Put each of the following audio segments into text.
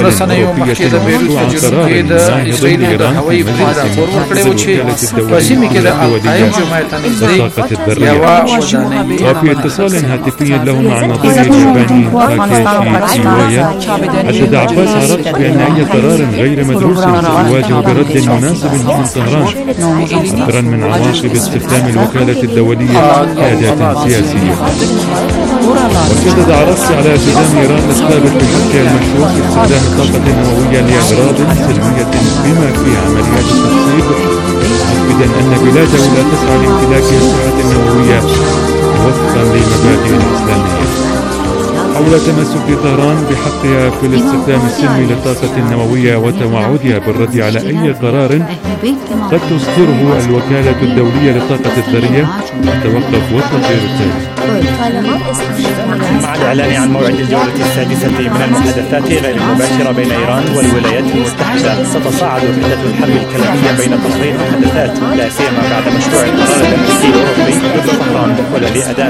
رسنیو مخکې د بیروت په جنوب کې د اسرائیل د هوایي برید راپور ورکړی و چې په سیمه کې د القاعده جماعت ته نږدې یوه ودانۍ وفي اتصال هاتفي له مع نظير الشباني راكيشي رواية أشاد عباس عرفت بأن أي قرار غير مدروس يواجه برد مناسب من طهران حذرا من عواقب استخدام الوكالة الدولية كأداة سياسية. وشدد عرفت على التزام إيران السابق بحقها المشروع باستخدام الطاقة النووية لأغراض سلمية بما في عمليات التخطيط، مؤكدا أن بلاده لا تسعى لامتلاك أسلحة نووية وفقا للمبادئ الإسلامية. حول تمسك طهران بحقها في الاستخدام السلمي للطاقة النووية وتوعدها بالرد على أي قرار قد تصدره الوكالة الدولية للطاقة الذرية توقف والتقرير التالي. مع الإعلان عن موعد الجولة السادسة من المحادثات غير المباشرة بين إيران والولايات المتحدة، ستصاعد وحدة الحرب الكلامية بين طرفي المحادثات، لا سيما بعد مشروع القرار الأمريكي الأوروبي ضد طهران والذي أدان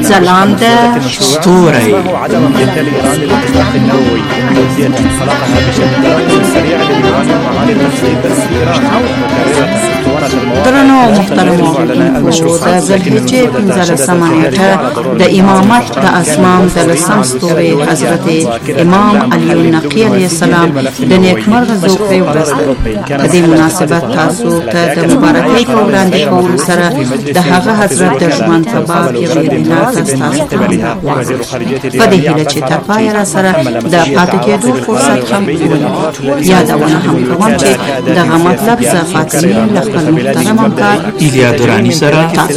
اسطوري عدم امتثال إيران للاتفاق النووي، توزيع خلقها بشكل سريع لليورانيوم وعالي التنسيق إيران، مكررة درنو محترمو اوریدونکو د ذوالحجې 15مه نیټه د امامت د اسمام د لسم ستوري حضرت امام علی النقی علیه السلام د نیکمرغه زوکړې ورځ ده. په دې مناسبت تاسو ته د مبارکۍ په وړاندې کولو سره د هغه حضرت د ژوند په باب یوې وینا ستاسو ته په دې هیله چې تر پایه راسره د پاتې کېدو فرصت هم ولرئ. یادونه هم کوم چې دغه مطلب زه فاطمه له خپل محترم همکار ایلیا درانی سره تاسو ته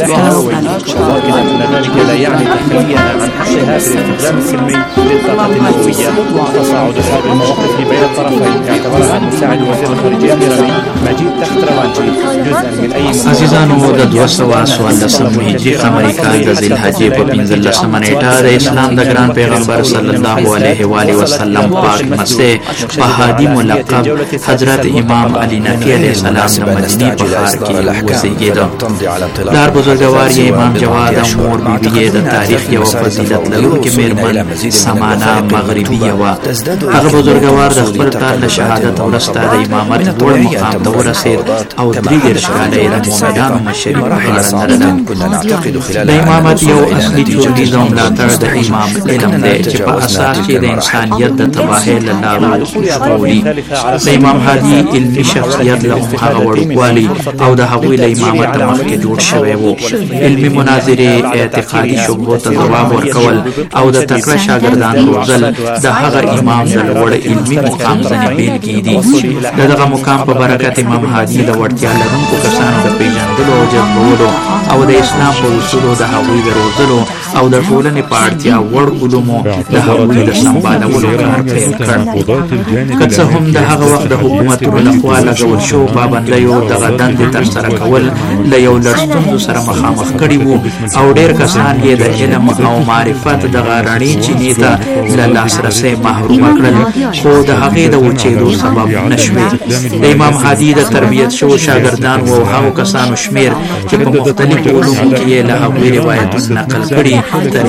ذلك لا يعني تخلينا عن حقها في الاستخدام السلمي للطاقة النووية. تصاعد حرب المواقف بين الطرفين اعتبرها مساعد وزير الخارجية الإيراني مجيد تخت روانجي جزءا من أي عزیزانو د 214 هجري قمري کال د ذوالحجې په 15مه نیټه د اسلام د ګران پیغمبر صلی الله علیه و آله وسلم پاک مسیح په هادي ملقب حضرت امام علی نقی علیه السلام د مدینه په ښار کې اوسېږي. پلار بزرګوار یې امام جواد او مور بیبي د تاریخ یو فضیلت لرونکې میرمن سمانا مغربیه وه. هغه بزرګوار د خپل پلار له شهادت وروسته د امامت لوړ مقام ته ورسېد او 33 کاله یې د مؤمنانو مشري په غاړه لرله. د امامت یو اصلي چورلیز او ملاتړ د امام علم دی چې په اساس یې د انسانیت د تباهۍ له لارو ژغوري. د امام هادي علمي شخصیت له هغه وړوکوالي او د هغوی له امامت مخکې جوړ شوی و. علمي مناظرې، اعتقادي شبهو ته ځواب ورکول او د تکړه شاګردانو روزل د هغه امام د لوړ علمي مقام ځینې بېلګې دي. د دغه مقام په برکت امام هادي د وړتیا لرونکو کسانو د پېژندلو او جذبولو او د اسلام په اصولو د هغوی د روزلو او د ټولنې په اړتیا وړ علومو د هغوی د سمبالولو کار پیل کړ. که څه هم د هغه وخت د حکومتونو لخوا لګول شوو پابندیو دغه دندې ترسره کول له یو لړ ستونزو سره مخامخ کړي وو او ډېر کسان یې د علم او معرفت دغه رڼې چینې ته له لاسرسۍ محرومه کړل، خو د هغې د وچېدو سبب نه شوې. د امام هادي د تربیت شوو شاګردانو او هغو کسانو شمېر چې په مختلفو علومو کې یې له هغوی روایتونه نقل کړي تر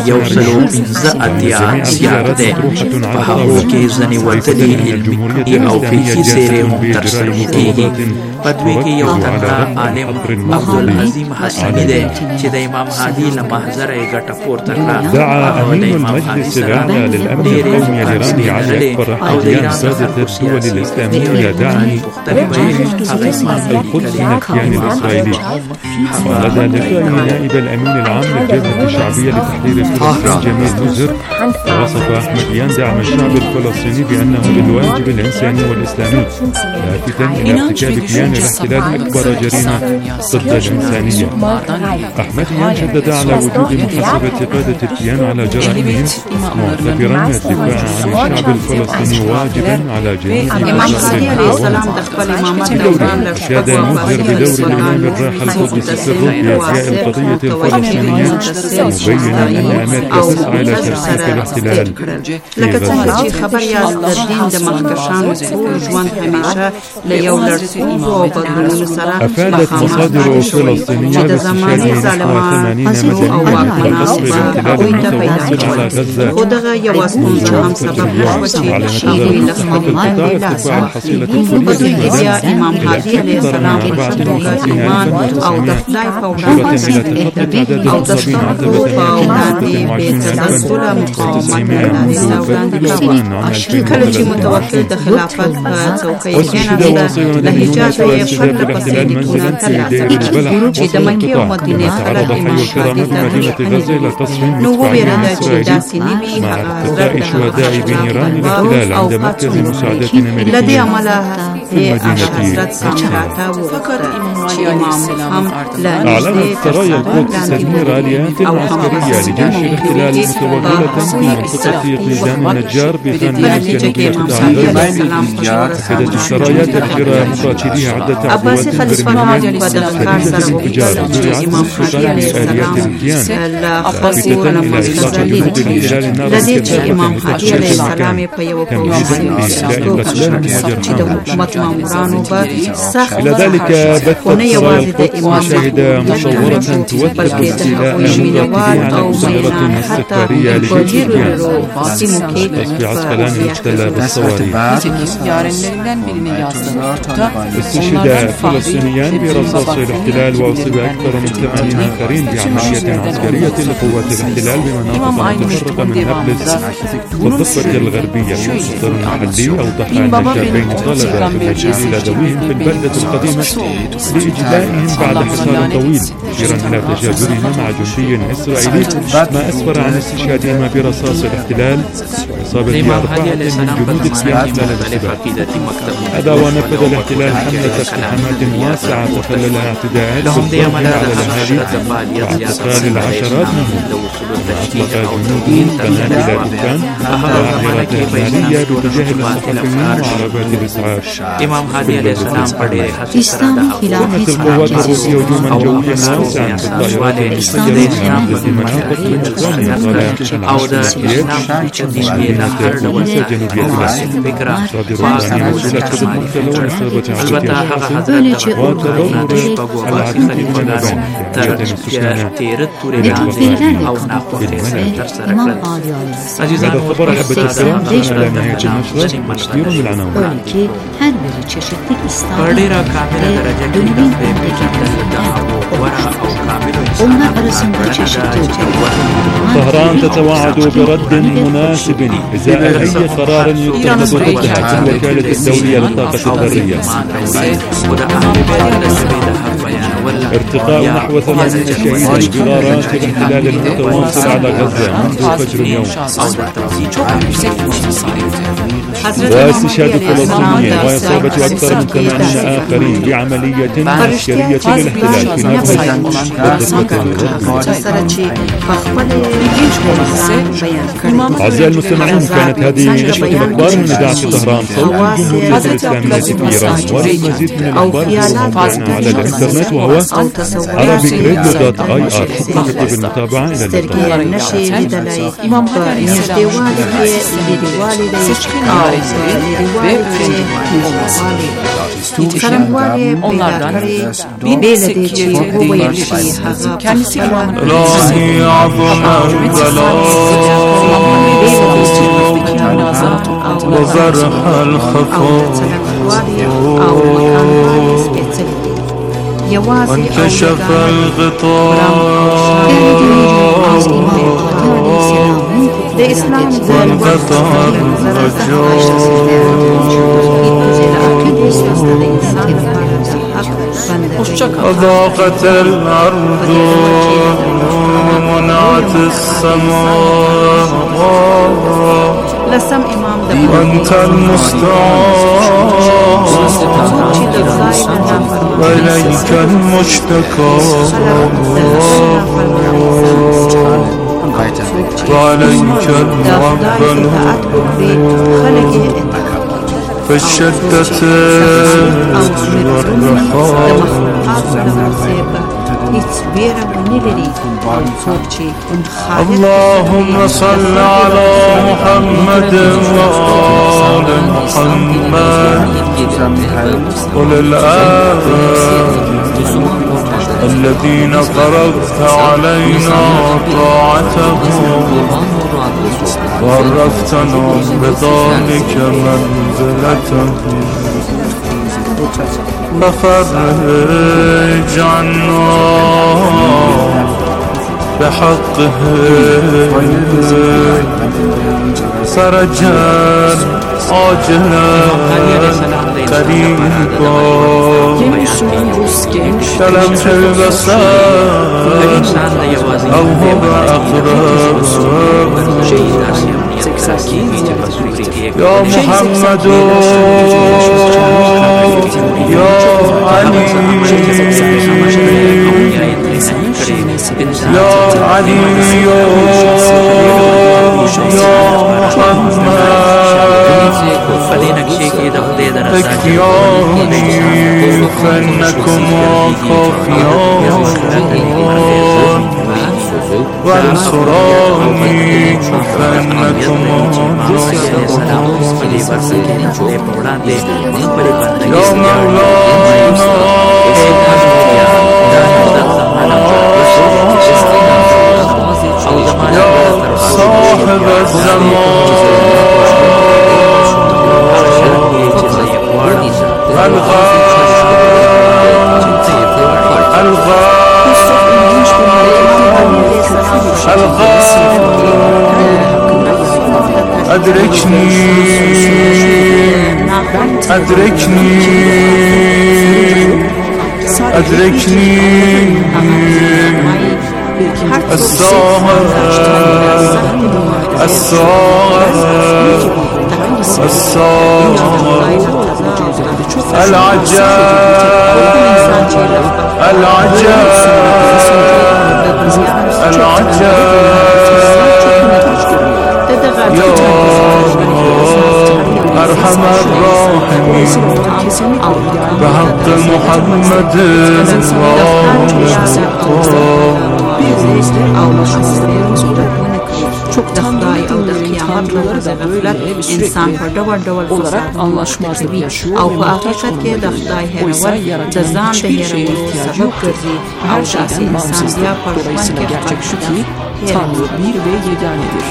115 زیات دی. په هغو کې ځینې وتلي علمي او فقهي څېرې هم ترسره کېږي. په دوی کې یو تکړه عالم عبدالعظیم حسني دی چې د امام هادي له محضره یې ګټه پورته کړه. دعا أمين المجلس الأعلى للأمن القومي الإيراني علي أكبر أحيان سادة الدول الإسلامية إلى دعم القدس من الكيان الإسرائيلي. ولدى لقائه نائب الأمين العام للجبهة الشعبية لتحرير الفلسطين جميل مزهر وصف أحمديان دعم الشعب الفلسطيني بأنه بالواجب الإنساني والإسلامي، لافتا إلى ارتكاب كيان الاحتلال أكبر جريمة ضد الإنسانية. أحمديان شدد على وجوب محاسبة قادة الكيان على جرائمهم، معتبرا الدفاع عن الشعب الفلسطيني واجبا على جميع أشاد مزهر بدور الإمام الراحل قدس سره في إحياء القضية الفلسطينية، مبينا أن أمريكا تسعى إلى ترسيخ الاحتلال. لکه څنګه چې خبر یاست د دین د مخکښانو ټول ژوند همیشه له یو لړ ستونزو او او بدلونونو سره أفادت مصادر فلسطينية باستشهاد نحو 88 مدني في الاحتلال المتواصل على غزة. ودغه یو ستونزه هم سبب شوه چې هغوی له خپل مال بیا امام هادي علیه السلام په توګه ایمان او د خدای په وړاندې او د سترګو په وړاندې بې تسلسله مقاومت کله چې متوکل د خلافت په څوکۍ کېناسته له حجاز یې پرله پسې لیکونه ترلاسه چې د مکې او مدینې خلک امام هادي ته نو وویرده چې داسې نه وي هغه شهداء بنيران الاحتلال عند مركز مساعدة أمريكية الذي عملها حضرت سامراتا وفكر إمام أعلنت سرايا القدس تدمير آليات عسكرية لجيش الاحتلال متوغلة في منطقة قيدان النجار بثانية جنوبية غزة. أكدت السرايا تفجير مقاتليها عدة عبوات برميلية انفجار زرعت السلطان بآليات الكيان لافتة إلى إطلاق جنود الاحتلال النار الذي امام هادي علیه السلام په یو چې د حکومت مامورانو به سخت إلى ذلك بثت سرايا القدس مشاهدة مصورة توثق استيلاء مقاتلي على مسيرة استخبارية لجيش الكيان تصفي عسقلان المحتلة بالصواريخ. استشهد فلسطينيان برصاص الاحتلال وأصيب أكثر من 80 آخرين بعملية عسكرية لقوات الاحتلال بمناطق متفرقة من نابلس والضفة الغربية. المصدر المحلي أوضح أن الشابين طالبا بالرجوع إلى ذويهم في البلدة القديمة لإجلائهم بعد حصار طويل، مشيرا إلى تجاذبهما مع جندي إسرائيلي ما أسفر عن استشهادهما برصاص الاحتلال وإصابة 4 من جنود الكيان خلال السباق. هذا ونفذ الاحتلال حملة اقتحامات واسعة تخللها اعتداءات بالضرب على الأهالي واعتقال العشرات منهم. أطلق جنود قنابل دخان وعبارات نارية باتجاه المصطفين وعربات الإسعاف. قامت القوات الروسية هجوما جويا واسعا بالطائرات المسيرة في مناطق من إقامة العسكريات مدينة كوسا جنوبية بلاد. مصادر إيرانية مسؤولة قد مبتلى وإصابة عدة أشخاص وتضرر العديد من المباني تحديدا السكان هذا خبر حبة الكلام على نهاية النشرة مشتير بالعناوين. طهران تتوعد برد مناسب إزاء أي قرار يتخذ ضدها في الوكالة الدولية للطاقة الذرية. ارتقاء نحو 8 شهيدا بغارات الاحتلال المتواصل على غزة منذ فجر اليوم. واستشهاد فلسطينيين وإصابة أكثر من 80 آخرين بعملية عسكرية للاحتلال في نابلس والضفة الغربية. أعزائي المستمعين، كانت هذه نشرة الأخبار من إذاعة طهران صوت الجمهورية الإسلامية في إيران. وللمزيد من الأخبار موقعنا على الإنترنت وهو arabic.ir. شكرا بالمتابعة، إلى وانكشف الغطاء وانقطع وضاقت الأرض ومنعت السماء وأنت المستعان وإليك المشتكى وعليك الموكل في الشدة والرخاء. اللهم صل على محمد وآل محمد قل الآن الذين فرضت علينا طاعتهم وعرفتنا بذلك منزلتهم ففرج عنا بحقه فرجا عاجلا قريبا كلمح البصر أو هو أقرب يا محمد يا علي يا علي يا محمد اكفياني فإنكم كافيان وانصراني فإنكم يا مولانا يا صاحب أدركني أدركني أدركني الساهر الساهر الساهر العجاب العجاب يا أرحم الراحمين بحق محمد çok da Xudai او د قیامت ورځ غفلت انسان په ډول ډول olarak anlaşmazlık yaşıyor او په حقیقت کې د خدای هیرول د ځان د هیرولو سبب ګرځي او شخصي انسان بیا په dolayısıyla gerçek şu ki Tanrı bir ve yeganedir.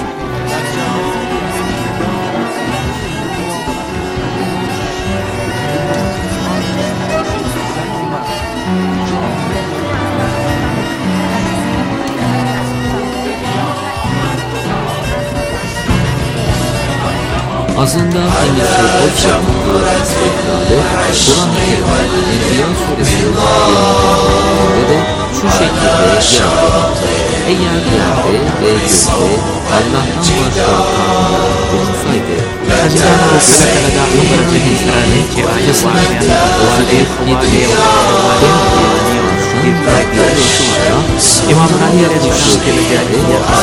Azından annesi Hocca Kur'an-ı Kerim'in Enbiya Suresi'nin de şu şekilde yer almaktadır. Eğer yerde ve gökte Allah'tan başka Tanrılar bulunsaydı, Hazreti Resulü'ne dahi insani ki ayetlerden valid nidliye İmam Ali'ye düştüğü geldi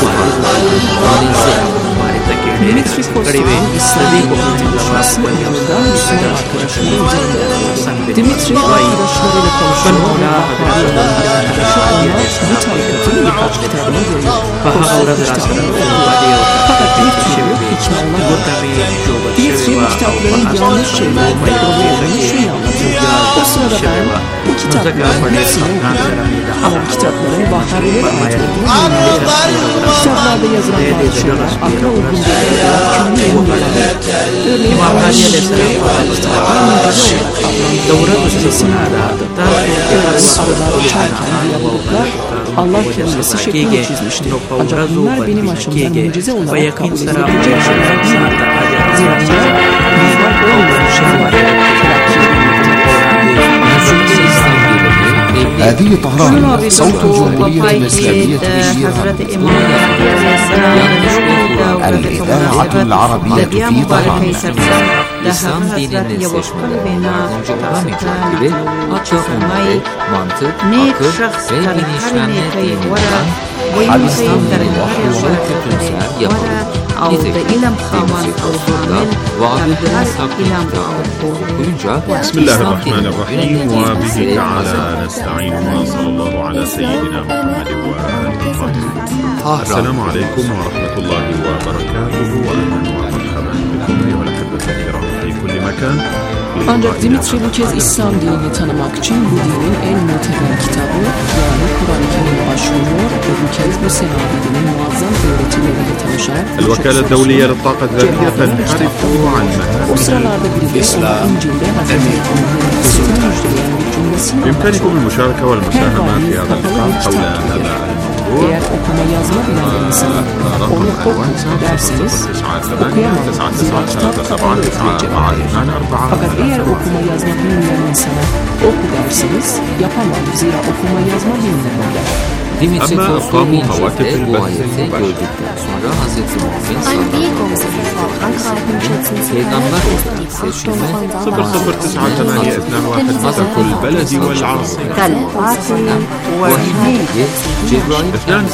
Dimitri Kostan İslami konuşmasında yanında Müslüman arkadaşları üzerinde. Dimitri arkadaşlarıyla konuşmalarında arkadaşı olmak bu tarikatın birkaç kitabını görüyor. Fakat Dimitri ikna olamıyor. Dimitri bu kitapların yanlış şeyler olduğunu şöyle anlatıyor. O sırada ben bu kitapların hepsini okudum. Ama bu kitapların Vahhabiler ait olduğunu bilmiyorum. Kitaplarda yazılan bazı şeyler akla uygun değil. Örneğin Allah'ın doğru ötesini aradıktan arılar uçarken diyaloglar Allah kendisi şeklini çizmiştir. Ancak bunlar benim açımdan mucize olarak kabul edilebilecek şeyler değil. Zira bizler olmayan şeyler هذه طهران صوت الجمهورية الإسلامية حضرت إمام الإذاعة العربية في طهران. İslam dininin seçmelerinin 10. Kur'an gibi açık umumi, mantık, akıl ve bilinçlenme dininden İslam dininin ruhunu kötümser yapılır. Nitekim Kur'an'da Vahabelerin saklı kitabı okuyunca Bismillahirrahmanirrahim ve bihi teala nesta'in ve sallallahu ala seyyidina Muhammed ve alihi. Esselamu aleyküm ve rahmetullahi ve berekatuhu ve ahlen ve merhaban bikum eyyuhel ahibbe الكرام في كل مكان. Ancak Dimitri bu kez İslam dinini tanımak için bu dinin en muteber kitabı yani Kur'an-ı Kerim'e başvuruyor ve bu kez bu semavi dinin muazzam öğretileriyle tanışan الوكالة الدولية للطاقة الذرية تنحرف عن بإمكانكم المشاركة والمساهمة في هذا اللقاء حول هذا الموضوع. Eğer okuma yazma bilen bir insanın onu oku derseniz okuyamaz, zira kitap kapalı ötülecek. Fakat eğer okuma yazma bilmeyen insana oku derseniz yapamam, zira okuma yazma bilmeyenler. Dimitri Tolstoy İncil'de bu ayeti gördükten sonra Hazreti Muhammed sallallahu aleyhi ve sellem peygamber olarak seçilme كل البلد والعاصمة Vahiy'de Cebrail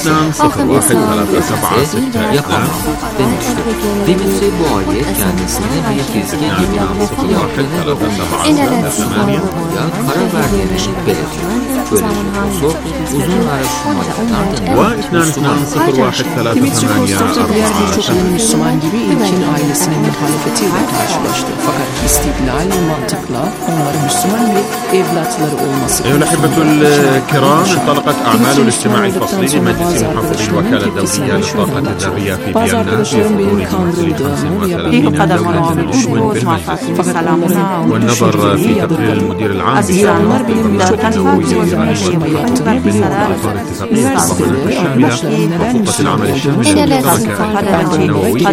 yapamam demiştir. Dimitri bu ayet kendisine bir fiziki gibi yaptığını dokunmaya karar verdiğini belirtiyor. Böylece uzun Dimitri Tolstoy diğer birçok Müslüman gibi ilkin ailesinin muhalefetiyle karşılaştı. Fakat istidlal ve mantıkla onları Müslüman bir evlatları olması أيها الأحبة الكرام، انطلقت أعمال الاجتماع الفصلي لمجلس محافظي الوكالة الدولية للطاقة الذرية في فيينا في حضور والنظر في تقرير المدير العام وخطة العمل الشاملة للحركة النووية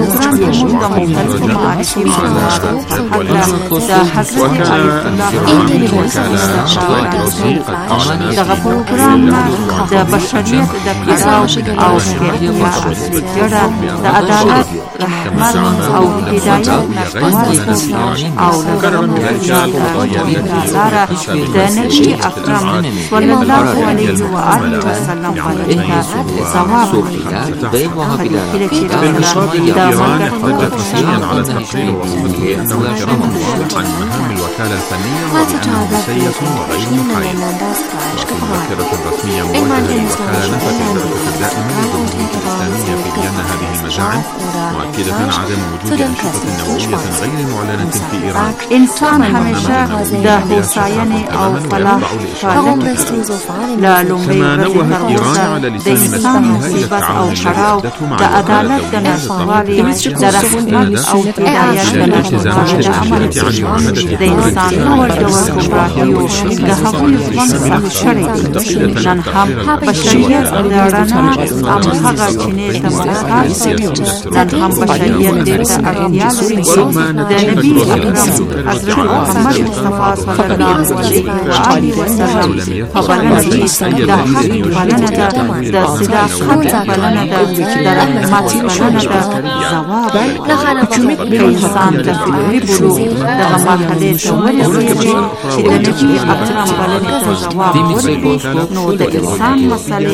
دغه پروګرام د بشریت د کړاو او جړه د عدالت رحمت او هدایت او د نبی اکرم صلی الله علیه و آله وسلم باندې ثواب بالمشاركة إيران احتجت رسميا على التقرير ووصفته بأنه يترمم عن مهام الوكالة الفنية وبأنه مسيس وغير محايد. وفي مذكرة رسمية موجهة للوكالة نفت البعثة الدائمة للجمهورية الإسلامية في فيينا هذه المزاعم، مؤكدة عدم وجود أنشطة نووية غير معلنة في إيران. إنسان همیشه د هوساینې او فلاح كما نوهت إيران على لسان مسؤوليها إلى التعاون الذي أبدته مع الوكالة الدولية للطاقة او هدایت د الالتزام بالتأشيرة عن معاهدة نن هم بشریت د رڼا هم هغه چینې ته محتاج نن هم بشریت دې ته اړتیا لري د نبي اکرم حضرت محمد مصطفى صلی الله علیه وسلم په بلنه د حق بلنه ده د صداقت بلنه ده د رحمت بلنه ده ځواب انسان د فکري بلوغ دغه مرحلې ته ورسېږي چې د نبي اکرم بلنې ته ځواب ورکړي نو د انسان مسئله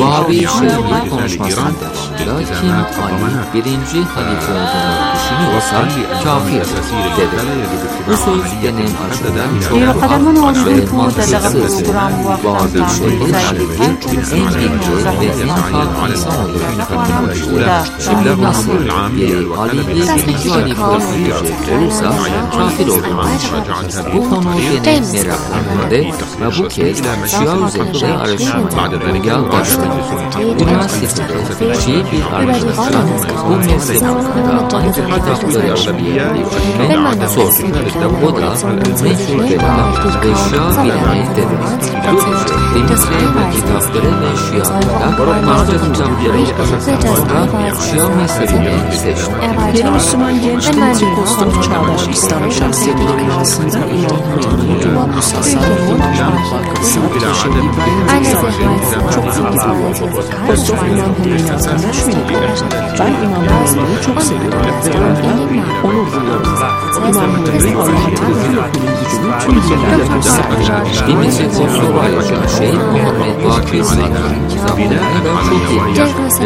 kim Ali birinci halife olduğunu düşünüyorsa kafir dedi. Bu söz benim açımdan çok haksız bazı şeyler en bilgi ve infak insan olduğunu şimdi nasıl bir Ali'yi ikinci halife öldürecek olursa kafir olduğunu bu konu benim meraklarımda ve bu kez Şia üzerinde araştırmalarımda başladı. Üniversitede Şii bir arkadaşım bu mevsim hakkında hangi kitapları araştırmayı sordu. O da meşhur denen ve Şia bilmeyi dedi. Dimitri bu kitapları ve Şia'da bazı kitapları sonra Şia mezhebini seçti. Yeni Müslüman genç Dimitri Tolstoy çağdaş İslam şahsiyetleri arasında İmam Musa'nın çok zengin. Tolstoy İmam Hümeyin hakkında şöyle diyor. Ben İmam Hümeyi'ni çok seviyorum ve ondan onur duyuyorum. İmam Hümeyin Allah'a okulun gücünü tüm bölgelerde gösterdi. Kimisi Kosova Şeyh Muhammed Bakir Sarı'nın kitaplarını çok iyi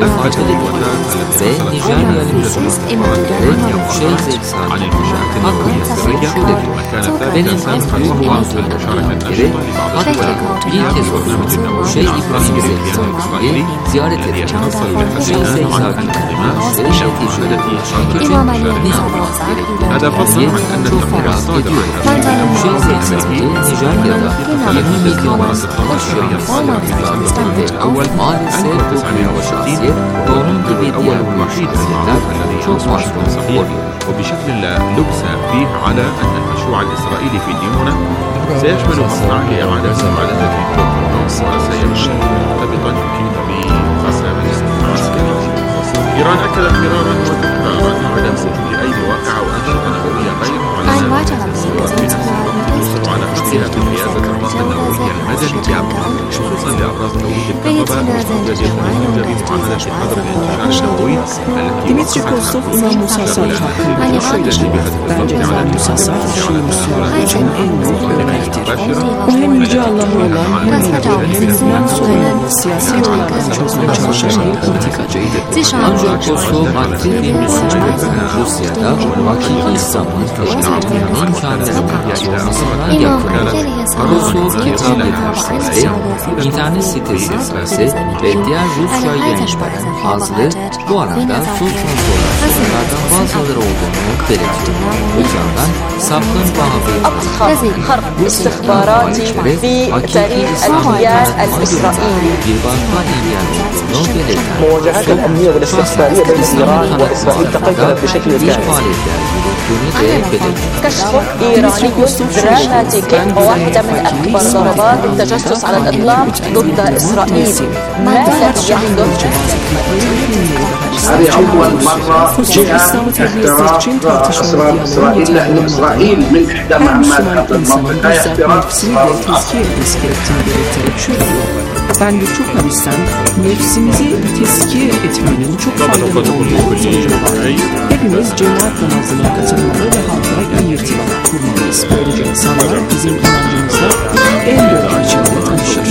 ve Nijeryalı Müslümanları Şeyh Zekzani hakkında şöyle diyor. Benim en büyük arzularımdan biri hatta bir kez olsun Şeyh İbrahim Zekzani'yi ziyaret edeceğim. Şeyh Zekzani'nin neticeleri küçük ne yapmak gerektiğini çok merak ediyorum. Şeyh Zekzani Nijerya'da 20 milyondan aşağı insanlar ve maalesef bu büyük şahsiyet onun gibi diğer müşahitler çok masum oluyor. وبشكل لا لبس فيه على أن المشروع الإسرائيلي في ديمونة سيشمل مصنع لإعادة معالجة الكوكب وسيمشي مرتبطا بخسائر عسكرية. إيران أكدت مرارا وتكرارا عدم سجل أي مواقع وأنشطة نووية غير معلنة وتواصل على حثها بحيازة الرصد النووي المدني خصوصا لأبراز توليد الكهرباء واستخراج المنتج بمعاملة حظر الانتشار النووي Dimitri Kostov İmam Musa Sarı hakkında şöyle diyor. Bence İmam Musa Sarı Şii Müslümanların en büyük örnektir. O hem Yüce Allah'ı olan hem ülkelerin sorunlarını siyasi yollardan çözmeye çalışan bir politikacıydı. Ancak Kosov aktif bir Müslüman Rusya'da hakiki İslam'ın teşkilatının imkanlarından yakın. Kosov kitap yetiştirisi, internet sitesi ve diğer Rusça yayınların fazla bu arada son kontrollerden bazıları olduğunu belirtiyor. Bu yüzden sapkın حرب استخباراتي في تاريخ الاحتلال الاسرائيلي. المواجهات الامنيه والاستخباريه بين ايران واسرائيل تقدمت بشكل كامل. كشف ايراني دراماتيكي وواحده من اكبر ضربات التجسس على الاطلاق ضد اسرائيل. ما الذي يحدث؟ هذه أول مرة جاء احتراق أسرار إسرائيل لأن إسرائيل من إحدى مهمات المنطقة احتراق أسرار Ben ve Türkmenistan nefsimizi tezkiye etmenin çok faydalı olduğunu söylüyorlar. Hepimiz cemaat namazına katılmalı ve halkla iyi irtibat kurmalıyız. Böylece insanlar bizim inancımızla en doğru biçimde tanışır.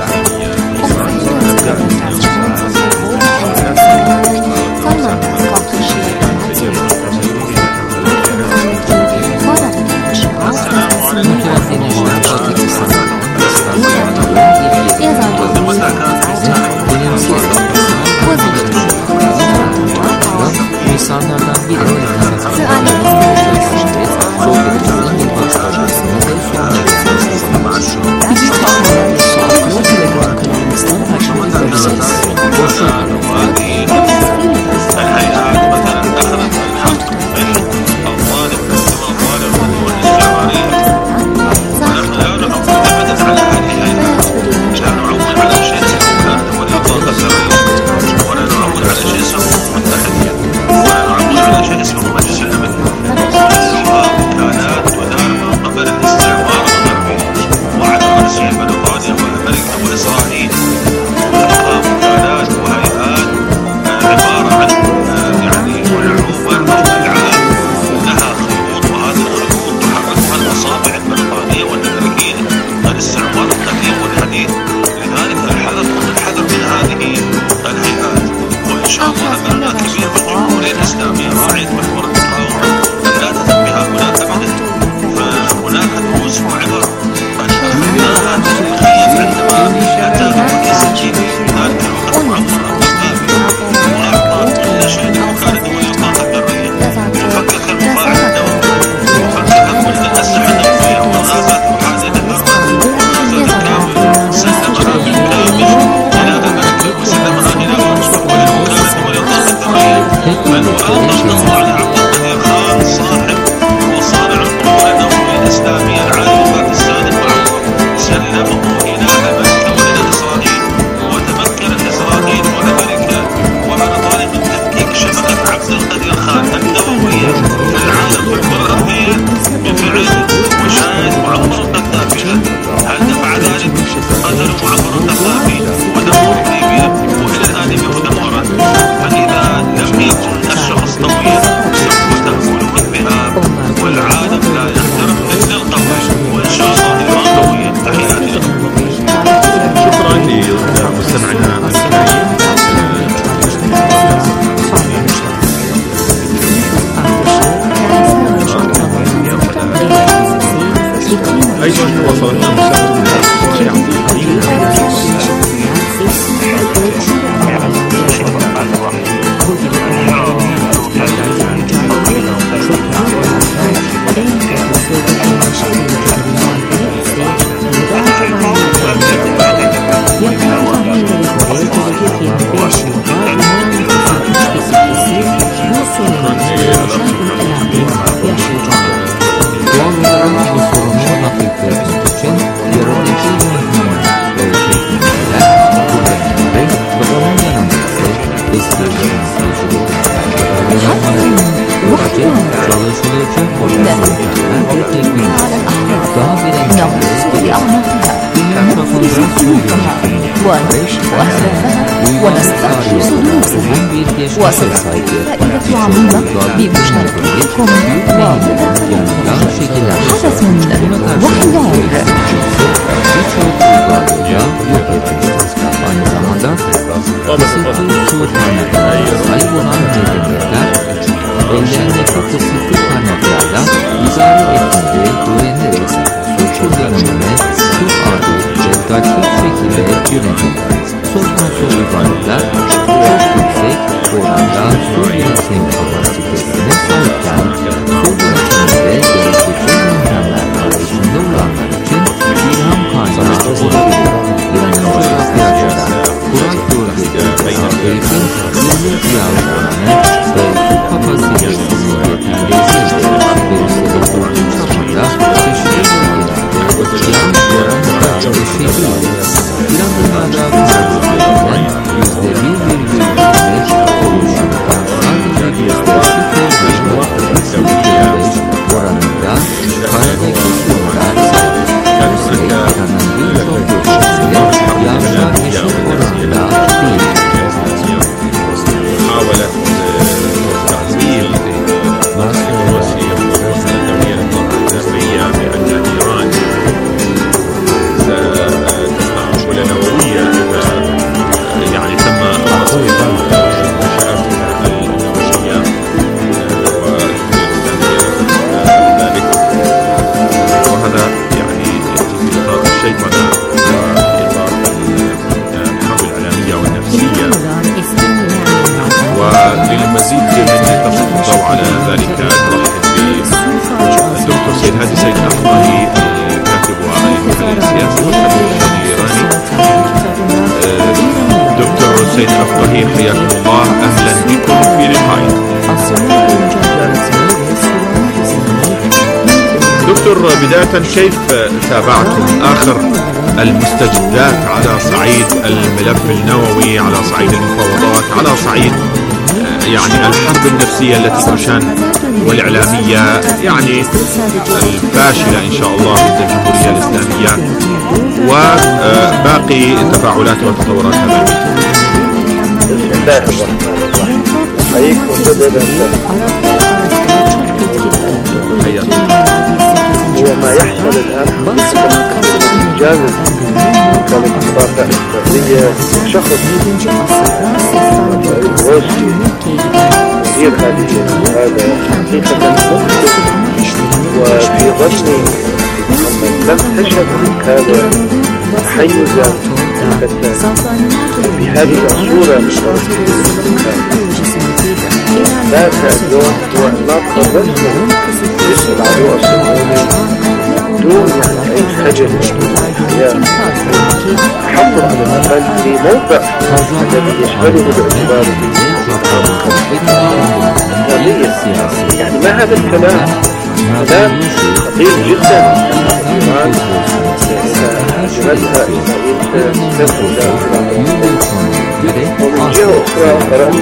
İnsanlardan biri bizi أيضا وصلتنا ونستخلص دروسها وستستطيع فائدة عظيمة بمشاركتكم حدث ellerinde çok kısıtlı kaynaklarla idare etmeleri güvenilir. Suçlu dönemine çok adil ve dakik şekilde yönetildi. Söz konusu uygarlıklar çok yüksek oranda su yönetim kapasitesine sahipken su yönetiminde gerekli yöntemler arayışında olanlar için ilham kaynağı olabilir. İran'ın coğrafya açıdan kurak bölgede eğitim, yıllık yağ oranı ve su kapasitesini yeterliyse verisleri orta çapında çeşitli bölgelerde yağ oranı da eşitlidir. İran'da %1,25 oluşumdan sadece %2,25 oranında karadaki sular sahip. İran'ın birçok bölgesinde yağışlar eşit oranda değil. سيد أفقهي حياكم الله، أهلا بكم في لقائنا. دكتور، بداية كيف تابعتم آخر المستجدات على صعيد الملف النووي، على صعيد المفاوضات، على صعيد يعني الحرب النفسية التي تشن والإعلامية يعني الفاشلة إن شاء الله ضد الجمهورية الإسلامية، وباقي التفاعلات والتطورات هذا بسم الله الرحمن الرحيم. حييكم بدلا هو ما يحصل الآن جانب كالانتفاضة الفردية شخص روسي مدير هذا حقيقة مخطئ، وفي ظني أن لم تشهد هذا تحيزا بهذه الصورة ذاك اليوم هو الناطق الرسمي باسم العدو الصهيوني دون يعني أي خجل حفر على الأقل في موقع الذي يشمله باعتباره يعني ما هذا الكلام كلام خطير جدا. إيران جملتها ومن جهة أخرى قرأت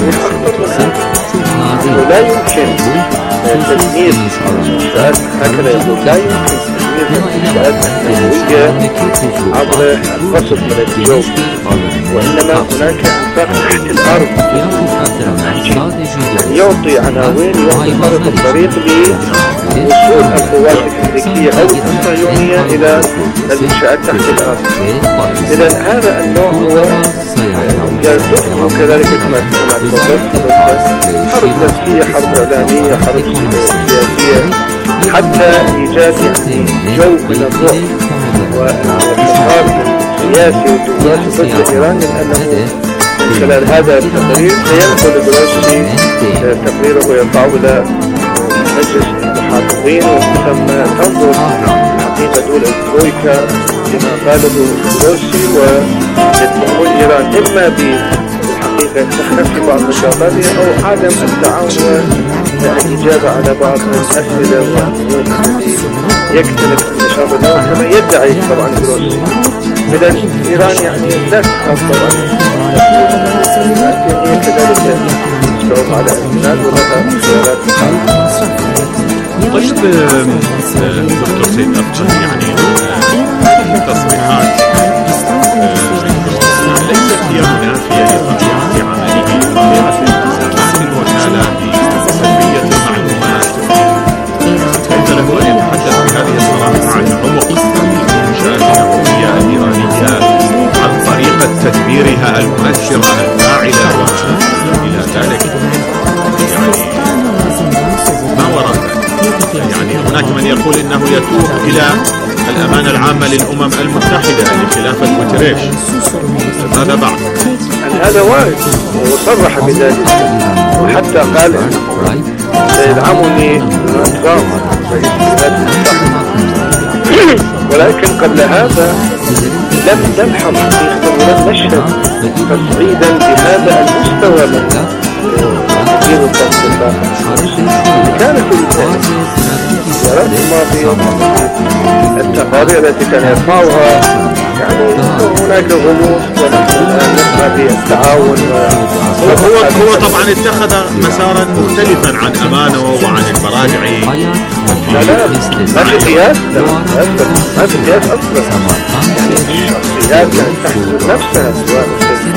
لا يمكن تدمير المنشآت، هكذا يقول لا يمكن تدمير المنشآت النووية عبر القصف من الجو، وإنما هناك انفاق تحت الأرض يعطي عناوين، يعطي خريطة الطريق لوصول القوات الأمريكية أو الصهيونية إلى المنشآت تحت الأرض. إذا هذا النوع هو إذا تدخل كذلك كما تفضلت حرب نفسية، حرب إعلامية، حرب سياسية، حتى إيجاد جو من الضوء والحصار السياسي والدبلوماسي ضد إيران، لأنه من خلال هذا التقرير سينقل جروسي تقريره ويرفعه إلى مجلس المحافظين، وثم تنظر حقيقة دولة الترويكا لما قاله جروسي وتقول إيران إما بالحقيقة تخفي بعض نشاطاتها أو عدم التعاون والإجابة على بعض الأسئلة التي يختلف النشاط النووي كما يدعي طبعا جروسي. إذا إيران يعني لا تخاف طبعا، لكن هي كذلك تشعر على الإنسان ولها خيارات. طيب دكتور سيد أفضل، يعني تصريحات ليست هي منافية لعمله بإدارة الأزمات الوكالة بتسلية المعلومات، كيف له أن يتحدث بهذه الصراحة عن عمق المنشآت النووية الإيرانية، عن طريقة تدبيرها المؤثرة الفاعلة وإلى ذلك؟ يعني ما وراء ذلك؟ يعني هناك من يقول إنه يتوب إلى الأمانة العامة للأمم المتحدة لخلافة غوتيريش، ماذا بعد؟ هذا وارد وصرح بذلك، وحتى قال سيدعمني ترامب رئيس الولايات المتحدة، ولكن قبل هذا لم نلحظ حقيقة ولم نشهد تصعيدا بهذا المستوى من تغيير التصريحات. كانت الزيارات الماضية التقارير التي كان يرفعها يعني هناك غموض، ونحن الآن نسمع بالتعاون. هو طبعا اتخذ مسارا مختلفا عن أمانة وعن المراجعي. لا ما في قياس، ما في قياس أصلا. الشخصيات كانت تحسب نفسها، سواء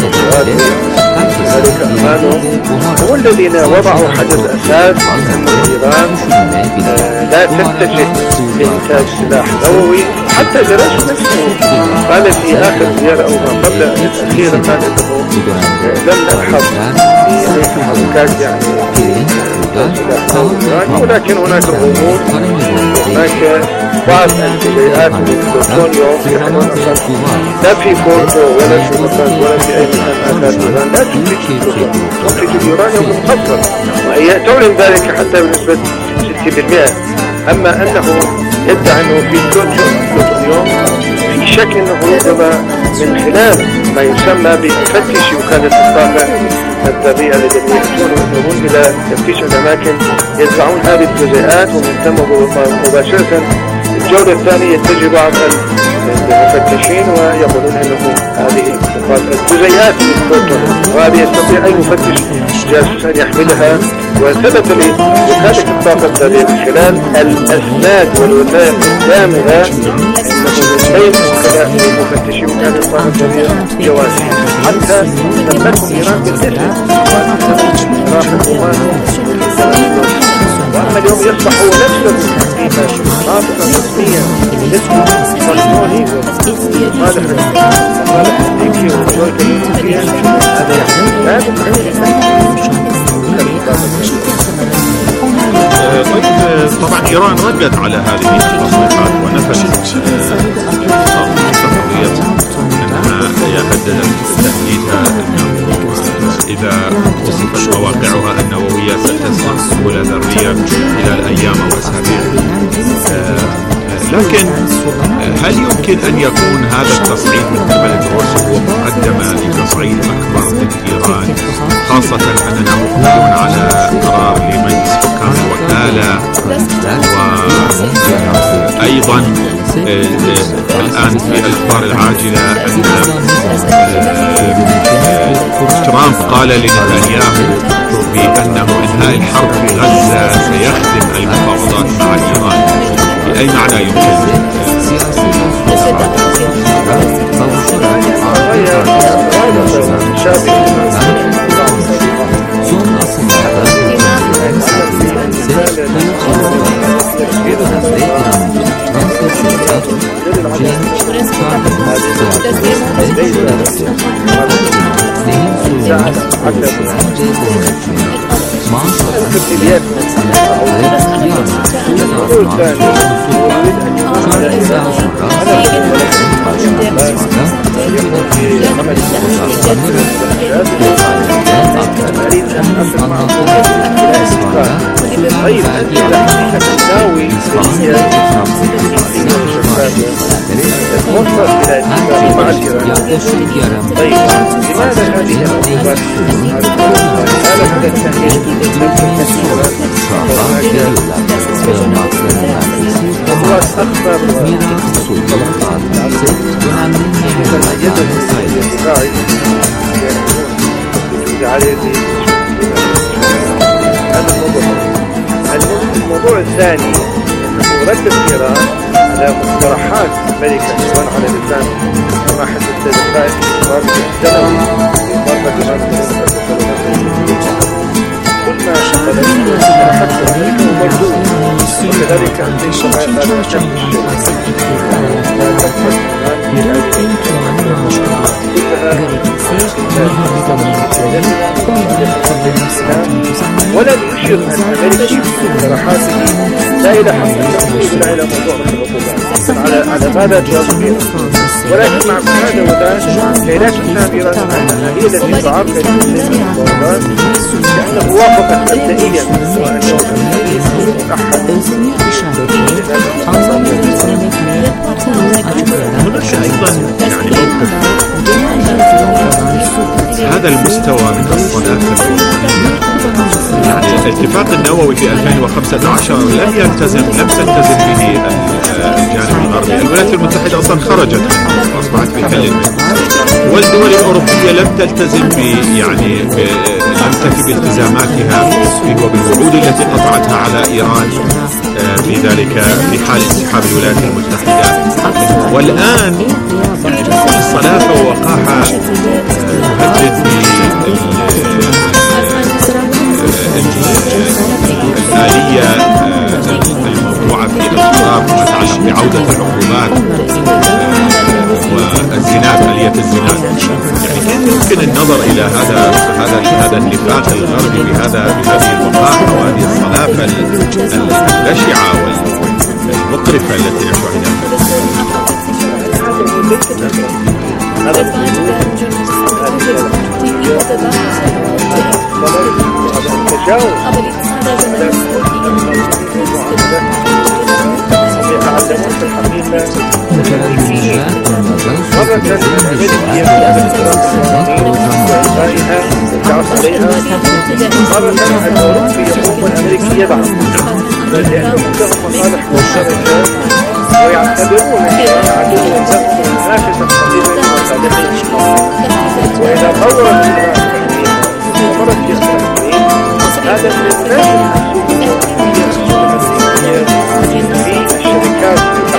ذلك أمانه هو الذين وضعوا حجز أساس أن إيران لا تتجه لإنتاج سلاح نووي. حتى جراش نفسه قال في آخر زيارة أو ما قبل الأخيرة قال أنه لم نلحظ في تحركات يعني سلاح نووي إيراني، ولكن هناك غموض، هناك بعض الجزيئات من البلوتونيوم لا في فورتو ولا في مطاز ولا في أي مكان آخر إيران لا تنتج اليورانيوم المخفض، وهي تعلن ذلك حتى بنسبة 60%. أما أنه يدعي أنه في بلوتونيوم في شك أنه ربما من خلال ما يسمى بفتش وكالة الطاقة الذرية الذين يذهبون إلى تفتيش الأماكن يدفعون هذه الجزيئات ومهتموا مباشرة. الجولة الثانية يتجه بعض المفتشين ويقولون أنه هذه الجزيئات للبروتون، وهذه يستطيع أي مفتش جاسوس أن يحملها. وثبت لوكالة الطاقة الذرية من خلال الأسناد والوثائق الدامغة أنه من بين مفتشي وكالة الطاقة الذرية جواسيس، حتى سمتهم إيران بالاسم وأما اليوم يصبح هو نفسه في ناطقا رسميا اسمه صالحوني وصالح الديكي والجويكا الأمريكية. هذا يعني لازم طبعا إيران ردت على هذه التصريحات ونفت أنها هددت تهديدها أنه إذا وصفت مواقعها النووية ستصنع سهولة ذرية خلال أيام أو أسابيع. لكن هل يمكن أن يكون هذا التصعيد من قبل جروسي هو مقدمة لتصعيد أكبر ضد إيران، خاصة أننا مقبلون على قرار لمجلس حكام الوكالة، وأيضا الآن في الأخبار العاجلة أن ترامب قال لنتنياهو بأنه إنهاء الحرب في غزة سيخدم المفاوضات مع إيران. بأي معنى يمكن Gracias. الموضوع الثاني مرتب إيران على مقترحات أمريكا سواء على لسان سماحة القائد الرابط السنوي كل ما شغلت مقترحات أمريكا ومردود وكذلك ولم يشير الأمريكي في مقترحاته لا إلى حق التقليد لا إلى موضوع الخطوبات على ماذا تجاوب ولكن مع هذا وذاك كي لا تفهم إيران أنها هي التي تعرقل المقترحات لأنه وافقت مبدئيا هناك أيضا يعني هذا المستوى من الصلاة الوطنية. يعني الاتفاق النووي في 2015 لم تلتزم به الجانب الغربي. الولايات المتحدة أصلا خرجت منه وأصبحت في حل والدول الأوروبية لم تلتزم لم تفي بالتزاماتها وبالوعود التي قطعتها على إيران في ذلك في حال انسحاب الولايات المتحدة. والآن الصلافة ووقاحة تهدد الآلية الموضوعة في الخطاب فيما يتعلق بعودة العقوبات والزناد، آلية الزناد. يعني كيف يمكن النظر إلى هذا النفاق الغربي بهذه الوقاحة وهذه الصلافة البشعة والمقرفة التي نشاهدها؟ ويعتبرون عدوهم منافسا وإذا طورت ومرت في السنين هذا الناس في الشركات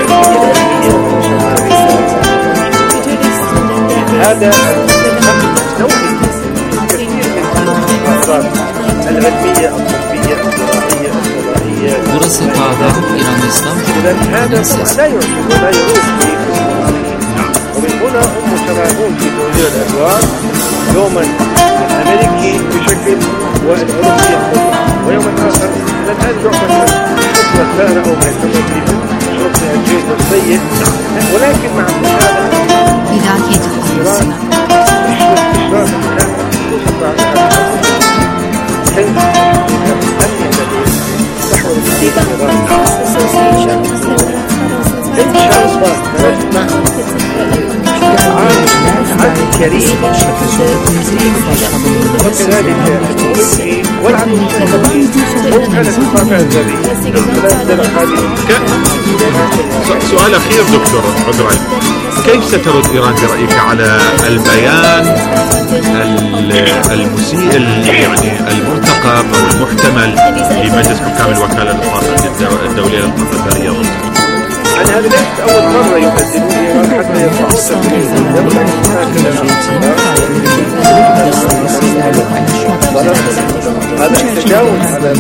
هذا النوعي كثير من المحاضرات العلمية الطبية الزراعية الفضائية. Burası Kağda, İran İslam هذا لا يعجب ولا يروح في ومن هنا هم متراغون في تغيير الأدوار، يوما الأمريكي بشكل والأوروبي ويوما آخر الآن يعتبر خطوة ثانية أو ما يسمى بشرطة الجيد والسيد. ولكن مع هذا كريم وكذلك والعدو سؤال أخير دكتور عذرا، كيف سترد إيران برأيك على البيان المسيء المرتقب أو المحتمل لمجلس حكام الوكالة الدولية للطاقة الذرية؟ هذه ليست أول مرة يبدلون إيران حتى يطلعون هذا التجاوز على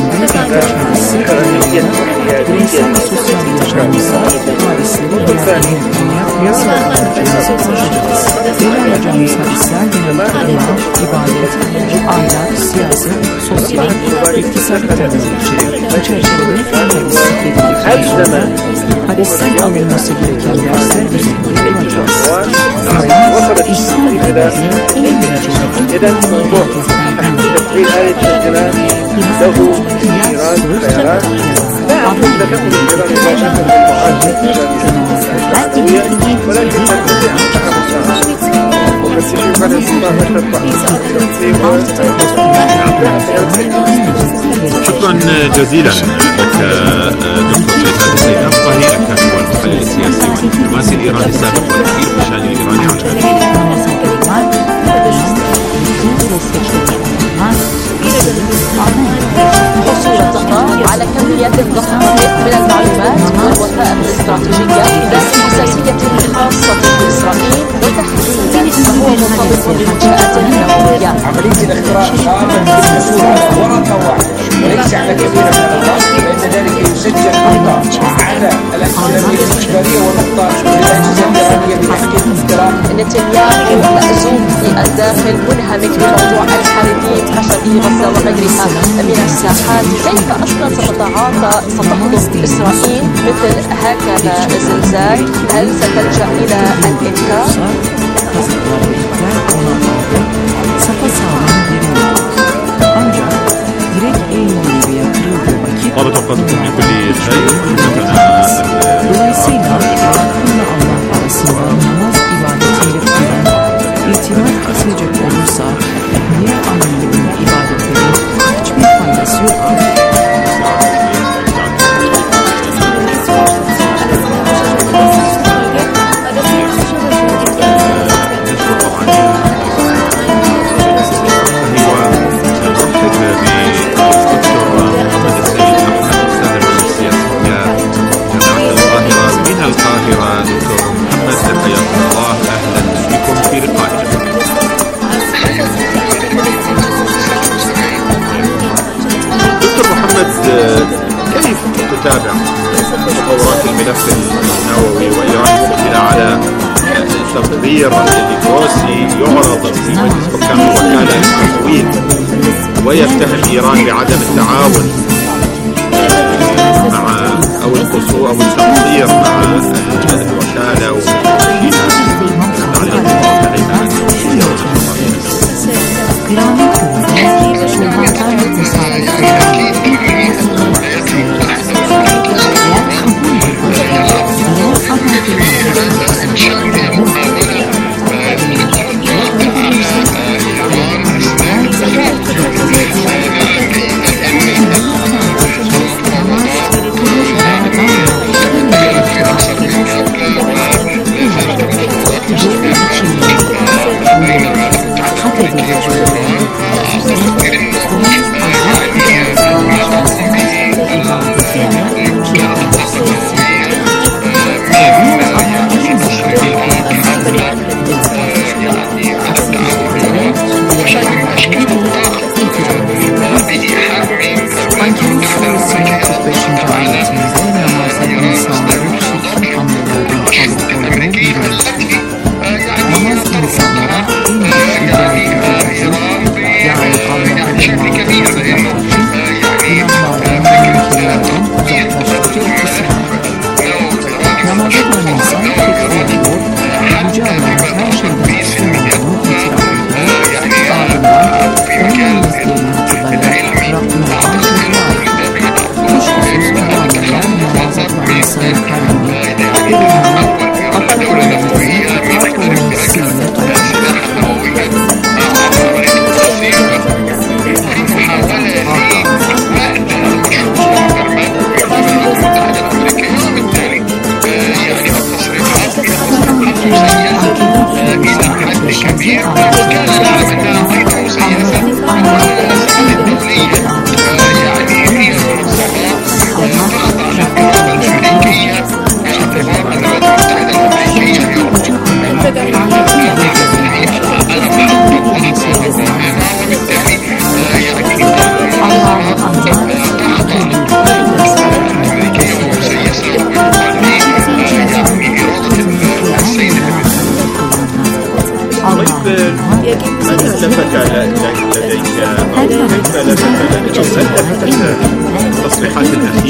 الحرية والحيادية. İran Camii'sel dinamiklerinde ibadet, ahlak, siyaset, sosyal, iktisadi temaları içerir. Çerçevede hadisler hadisten alınması gereken dersler üzerinde duracağız. Fakat İslam dininin en derecede في آية الجنان له إيران خيارات لا أقول لك أن الإيران مباشرة بالمعاهدة ولكن شكرا جزيلا لك دكتور سيد الطاهي، الكاتب والمحلل السياسي والدبلوماسي الإيراني السابق والأخير في الشأن الإيراني حصول الطهران على كميات ضخمة من المعلومات والوثائق الاستراتيجية ذات حساسية خاصة بإسرائيل وتحديدا هو مرتبط بمنشآت النووية. عملية الاختراق قامت بحصول ورقة واحدة وليس على كثير من الأوراق، فإن ذلك يسجل نقطة على الأجهزة الاستخبارية ونقطة للأجهزة الإيرانية بتحقيق اختراق. نتنياهو مأزوم في الداخل منهمك بموضوع الحربية انتشر في غزة وغيرها من الساحات. كيف أصلا ستتعاطى إسرائيل مثل هكذا زلزال؟ هل ستلجأ إلى الإنكار؟ طاب توقعاتكم بكل شيء. Dolayısıyla hakkında Allah arasında namaz ibadetiyle kuran irtibat kesilecek olursa diğer amellerin ve ibadetlerin hiçbir faydası yoktur. كيف تتابع تطورات الملف النووي وإيران مقبلة على تطوير النيكروسي يعرض في مجلس حكام الوكالة للتمويل ويتهم إيران بعدم التعاون مع أو القصور أو التقصير مع الوكالة وفيها تعليقات عليها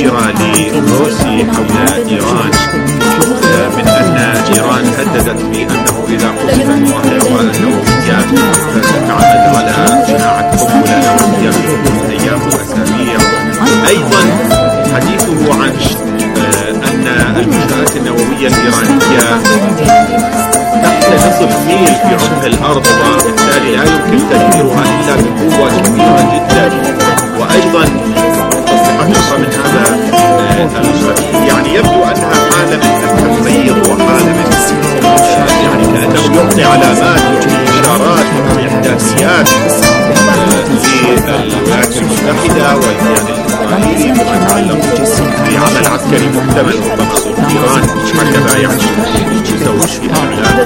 الأخيرة لروسي حول إيران من أن إيران هددت بأنه إذا قصف المواقع النووية ستعمد على صناعة قنبلة نووية في أيام وأسابيع. أيضا حديثه عن أن المنشآت النووية الإيرانية تحت نصف ميل في عمق الأرض وبالتالي لا يمكن تدميرها إلا بقوة كبيرة جدا. وأيضا تصريحات أخرى من هذا الرجل يعني يبدو أنها حالة من التفريط وحالة من يعني كأنه يعطي علامات وإشارات وإحداثيات للولايات المتحدة والكيان الإسرائيلي فيما يتعلق بعمل عسكري محتمل ربما ضد إيران هكذا يعني يسوي في الإعلام.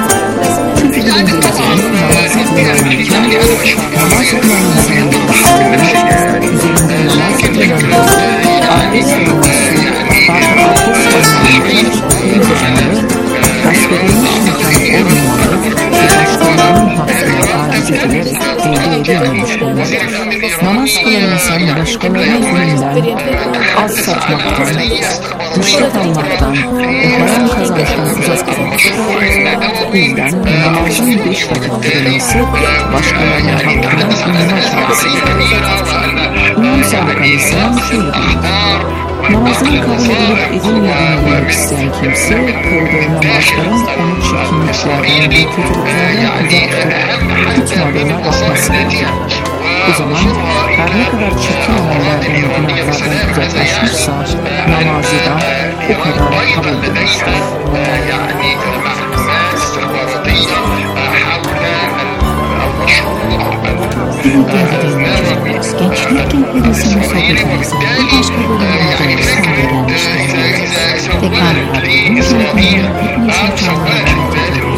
Namaz kılan insan başkalarının gününden az satmaktan, rüşvet almaktan ve haram kazançtan uzak kalmıştır. Bu yüzden namazın 5 vakit kılınması başkalarının hakkına inanma çağrısıdır. İmam Sadık Aleyhisselam şöyle diyor: namazın kabul edilip edilmediğini bilmek isteyen kimse kıldığı namazların onu çirkinliklerden ve kötülüklerden uzak tutmadığına bakması gerekir. O zaman her ne kadar çirkin olaylardan, günahlardan uzaklaşmışsa namazı da o kadar kabul edilmiştir. Gençlikken hepimizin sohbetimizin bir başka bölümünde sağlayanmıştır. Tekrar edildiğimiz ülkenin hepimizin çağrılarını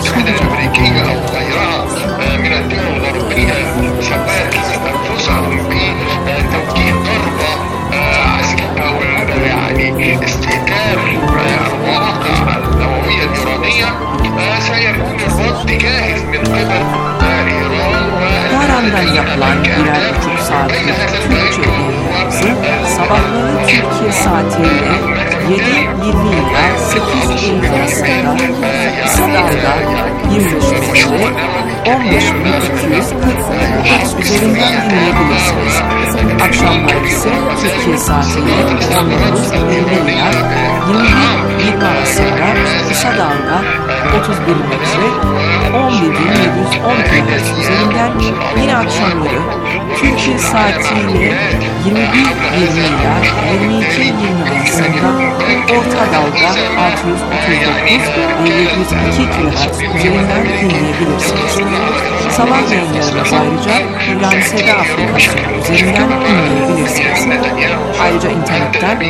Tahran'dan yapılan birer buçuk saatlik Türkçe yayınlarımızı sabahları Türkiye saatiyle 7:20 ile 8:50 arasında kısa dalga 25 metre 15.240 kHz üzerinden dinleyebilirsiniz. Akşamlar ise Türkiye saatiyle 19:50 ile 21:20 arasında kısa dalga 31 metre 11.710 kHz üzerinden yine akşamları Türkiye saatiyle 21:20 ile 22:20 arasında orta dalga 639 ve 702 kHz üzerinden dinleyebilirsiniz. Sabah yayınlarımız ayrıca İran Seda Afrikasyonu üzerinden dinleyebilirsiniz. Ayrıca internetten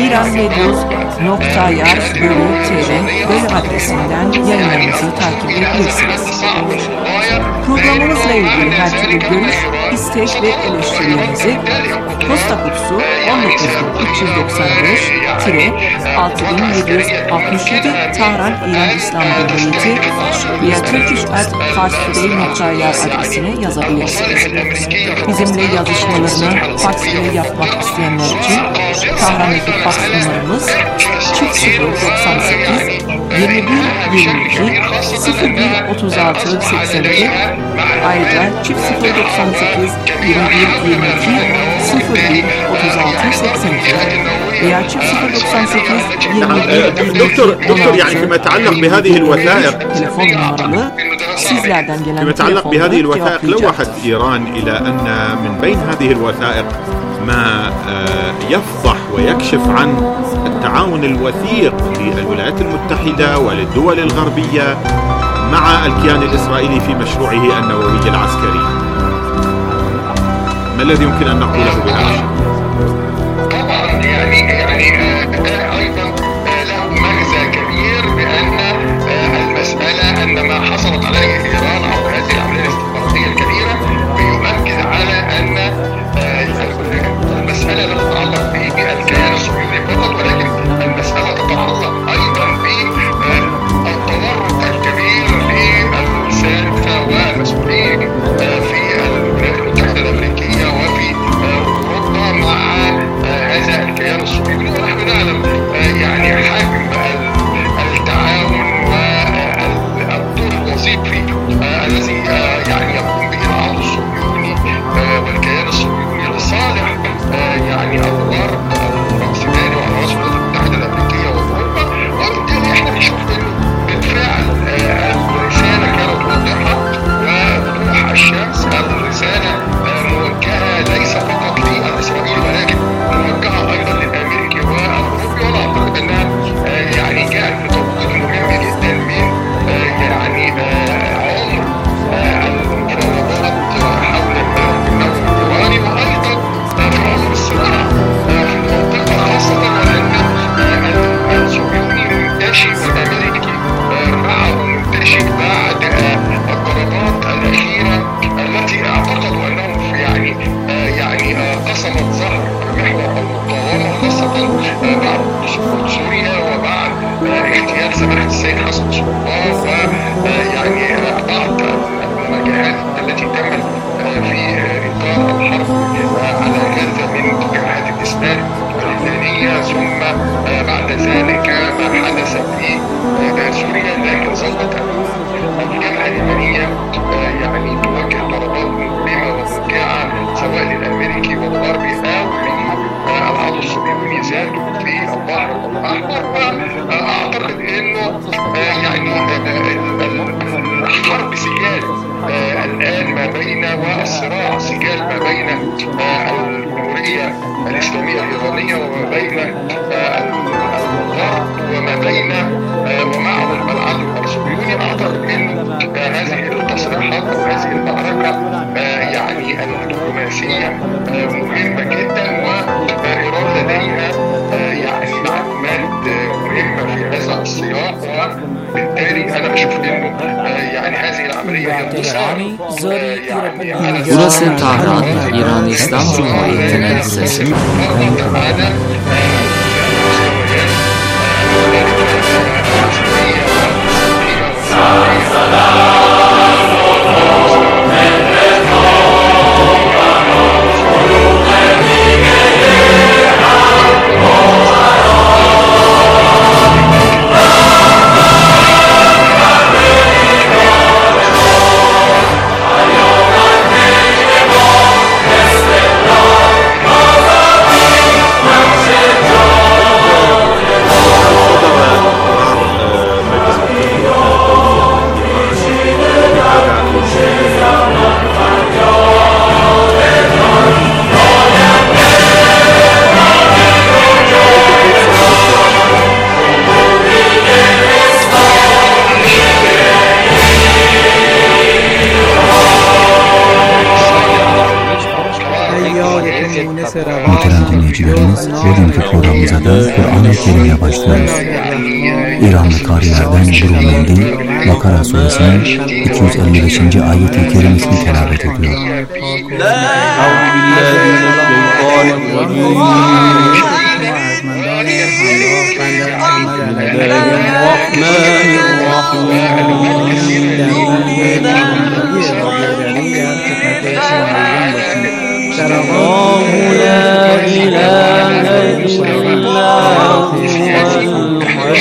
irannews.ir/tr adresinden yayınlarımızı takip edebilirsiniz. Programımızla ilgili her türlü görüş, istek ve eleştirilerinizi posta kutusu 19395-6767 Tahran İran İslam Cumhuriyeti veya turkish@farstoday.ir adresine yazabilirsiniz. Bizimle yazışmalarını fax ile yapmak isteyenler için Tahran'daki fax numaramız 098 21 22 01 36 82. Ayrıca 098 21 22 01 36 82 veya 098 21 دكتور يعني فيما يتعلق بهذه الوثائق فيما يتعلق بهذه الوثائق لوحت إيران إلى أن من بين هذه الوثائق ما يفضح ويكشف عن التعاون الوثيق للولايات المتحدة وللدول الغربية مع الكيان الإسرائيلي في مشروعه النووي العسكري. ما الذي يمكن أن نقوله بهذا الشيء؟ طبعا يعني أيضا له مغزى كبير بأن المسألة أن ما حصلت عليه إيران عبر هذه العملية الاستخباراتية الكبيرة بيؤكد على أن المسألة لا تتعلق بالكيان الصهيوني فقط، ولكن المسألة تتعلق أيضا بالتورط الكبير للسادة والمسؤولين في الولايات المتحدة الأمريكية وفي أوروبا مع هذا الكيان الصهيوني العربية، لكن ظلت الجامعة اليمنية يعني توجه ضربات مؤلمة وموجعة سواء للأمريكي والغربي أو للعدو الصهيوني ذاته في البحر الأحمر. وأعتقد إنه يعني الحرب سجال الآن ما بين والصراع سجال ما بين الجمهورية الإسلامية الإيرانية وما بين الغرب وما بين ومعهم العدو الصهيوني. أعتقد إنه هذه التصريحات أو هذه المعركة يعني الدبلوماسية مهمة جدا، وإيران لديها يعني معلومات مهمة في هذا السياق، وبالتالي أنا بشوف إنه يعني هذه العملية هي انتصار Burası Tahran, İran İslam Cumhuriyeti'nin sesi. Muhterem dinleyicilerimiz, bugünkü programımıza da Kur'an-ı Kerim'le başlıyoruz. İranlı karilerden Burul Mendi, Bakara suresinin 255. ayet-i kerimesini telavet ediyor. الله لا إله إلا هو الحي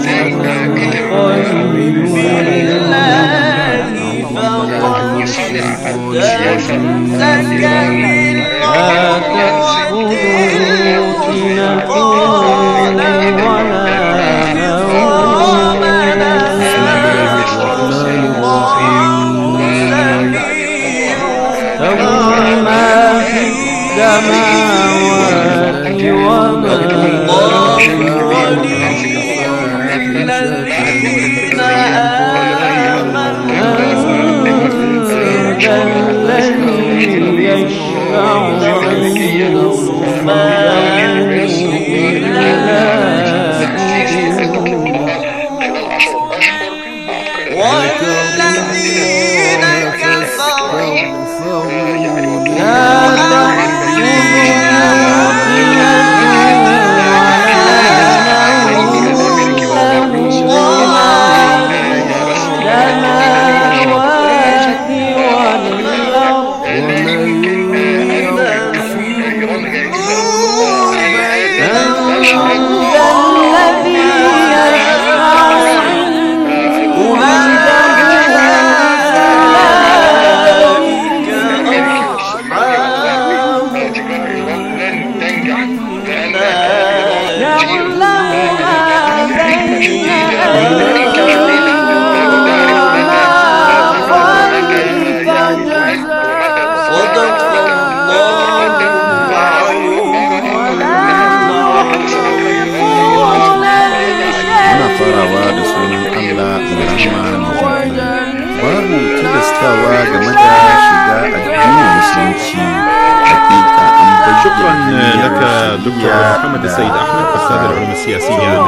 دكتور محمد السيد أحمد أستاذ العلوم السياسية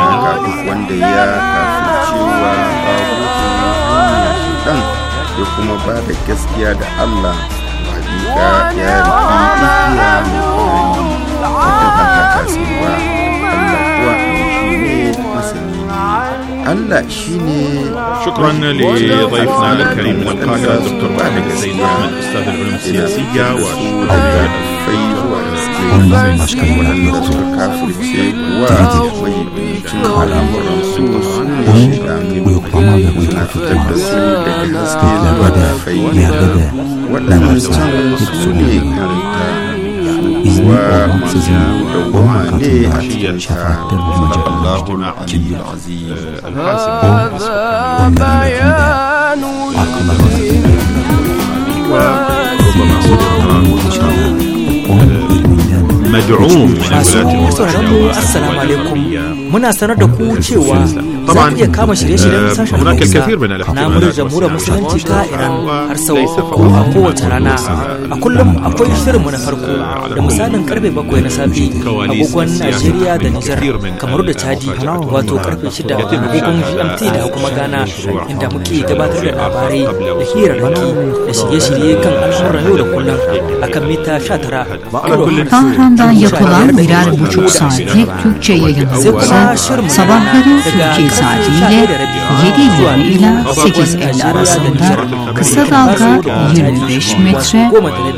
ya kuma ba da gaskiya da Allah hakika ya rufi igiya mai kasewa Allah kuwa shi ne masani Allah shi ne. شكرا لضيفنا الكريم من القاهرة دكتور محمد السيد أحمد أستاذ العلوم السياسية وشكرا onların başkanı yoktur. Onu uyuklama ve uyku tutmaz. Göklerde de, yerde de ne varsa hepsi olur. İzni olmaksızın onun katında şefaatte bulunacak kimdir? O, onların ötünde, arkalarında, Assalamu alaikum. Muna sanar da ku cewa za ku iya kama shirye-shiryen sashen Hausa na muryar jamhuriyar musulunci ta Iran har sau uku a kowace rana. A kullum akwai shirinmu na farko da misalin karfe 7 na safe agogon Najeriya da Nijar, Kamaru da Chadi, wato karfe 6 agogon GMT da kuma Ghana, inda muke gabatar da labarai da hirarraki da shirye-shirye kan al'amuran yau da kullum akan mita 19. Tahran'dan yapılan birer buçuk saatlik Türkçe yayınımızı sabahları Türkiye saatiyle 7:20 ila 8:50 arasında kısa dalga 25 metre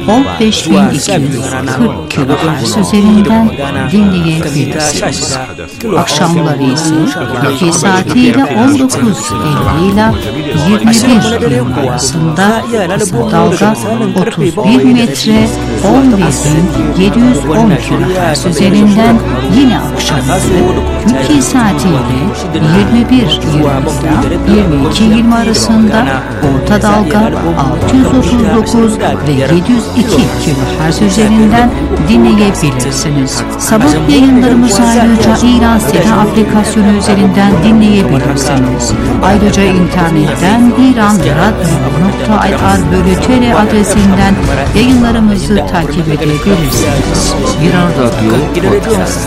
15.240 kHz üzerinden dinleyebilirsiniz. Akşamları ise Türkiye saatiyle 19:50 ila 21 arasında kısa dalga 31 metre 11.710 kHz üzerinden yine akşamları Türkiye saatiyle 21:20 ila 22:20 arasında orta dalga 639 ve 702 kHz üzerinden dinleyebilirsiniz. Sabah yayınlarımızı ayrıca İran Sena aplikasyonu üzerinden dinleyebilirsiniz. Ayrıca internetten iranradio.ir/tr adresinden yayınlarımızı takip edebilirsiniz. İran Radyo Podcast.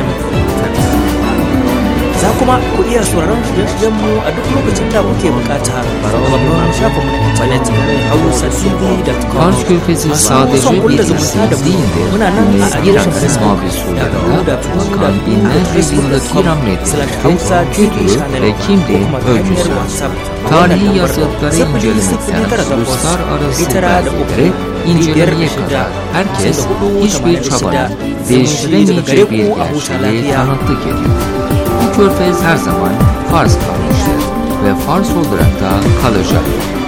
Za kuma ku iya sauraron shirye-shiryenmu a duk lokacin da kuke bukata a babban shafinmu na intanet hausatv.com. Fars Körfezi sadece bir isim değildir. İran İsmail Suları'nda bakan binlerce yıllık İran medeniyeti, kültürü ve kimliğin öyküsü. Tarihi yazıtları incelemekten uluslararası belgelere incelemeye kadar herkes hiçbir çabanın değiştiremeyeceği bir gerçeği tanıklık ediyor. Bu körfez her zaman Fars kalmıştır ve Fars olarak da kalacak.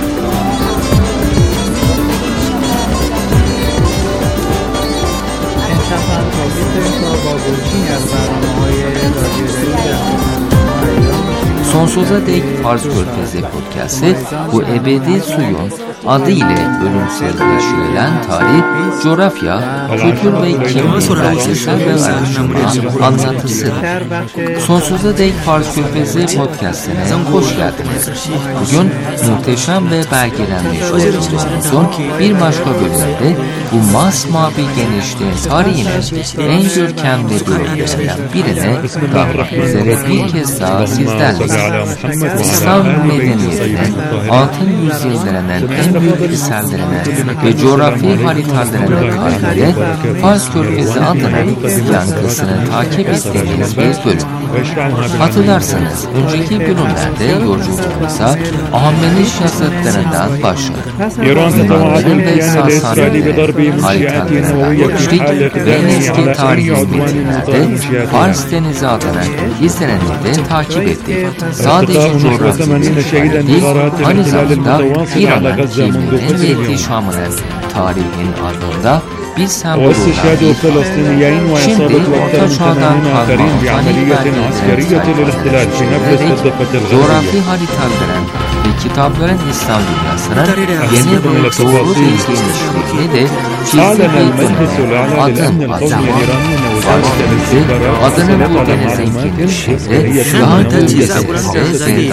Sonsuza dek Fars Körfezi Podcast'ı bu ebedi suyun adı ile ölümselleştirilen tarih, coğrafya, kültür ve kimlik belgesel ve araştırma anlatısıdır. Sonsuza dek Fars Körfezi Podcast'ına hoş geldiniz. Bugün muhteşem ve belgelenmiş oyunumuzun bir başka bölümünde bu masmavi genişliğin tarihinin en görkemli bölümlerinden birine dalmak üzere bir kez daha sizlerle İslam medeniyetinin altın yüzyıllarının en büyük eserlerine ve coğrafi haritalarına kaynağı Fars Körfezi adının yankısını takip ettiğimiz bir bölüm. Hatırlarsanız önceki bölümlerde yolculuğumuza Ahmeniş yazıtlarından başladık. Yunanların ve Sasanilerin haritalarından geçtik ve en eski tarihi metinlerde Fars Denizi adının izleneni de takip ettik. Sadece coğrafya değil, aynı zamanda İran'ın kimliğinin ve ihtişamının tarihin ardında bir sembolünden şimdi Orta Çağ'dan kalma panik belgelerinin coğrafi haritaların ve kitapların İslam dünyasının yeni ve doğru bir genişliğini de çizdiği dönemine adım Fars Denizi adının bu denizin genişliğinde daha öncesinde ve